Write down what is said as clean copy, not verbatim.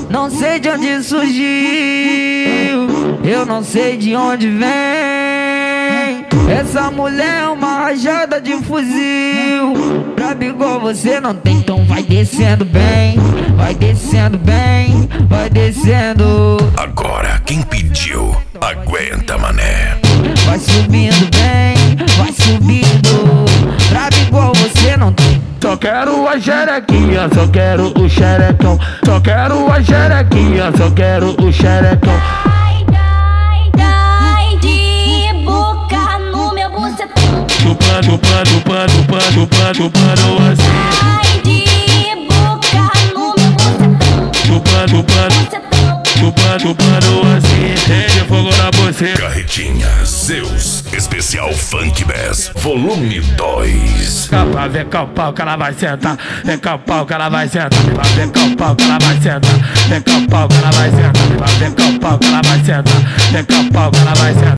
Não sei de onde surgiu, eu não sei de onde vem. Essa mulher é uma rajada de fuzil. Brabo igual você não tem, então vai descendo bem. Vai descendo bem, vai descendo. Agora quem pediu, aguenta, mané. Vai subindo bem, vai subindo. Brabo igual você não tem. Só quero a xerequinha, só quero o xerecão. Só quero a xerequinha, só quero o xerecão. Dai de boca no meu bucetão. Chupa, chupa, chupa, chupa, chupa, chupando assim. Dai de boca no meu bucetão. Chupa, chupa, Bucetão. chupa, chupando assim. Tem de fogo na buceta. Carretinha Zeus, especial Funk Bass, volume 2. Vem cá o pau que ela vai sentar. Vem cá o pau que ela vai sentar. Vem cá o pau que ela vai sentar. Vem cá o pau que ela vai sentar. Vem cá o pau que ela vai sentar. Vem cá o pau que ela vai sentar.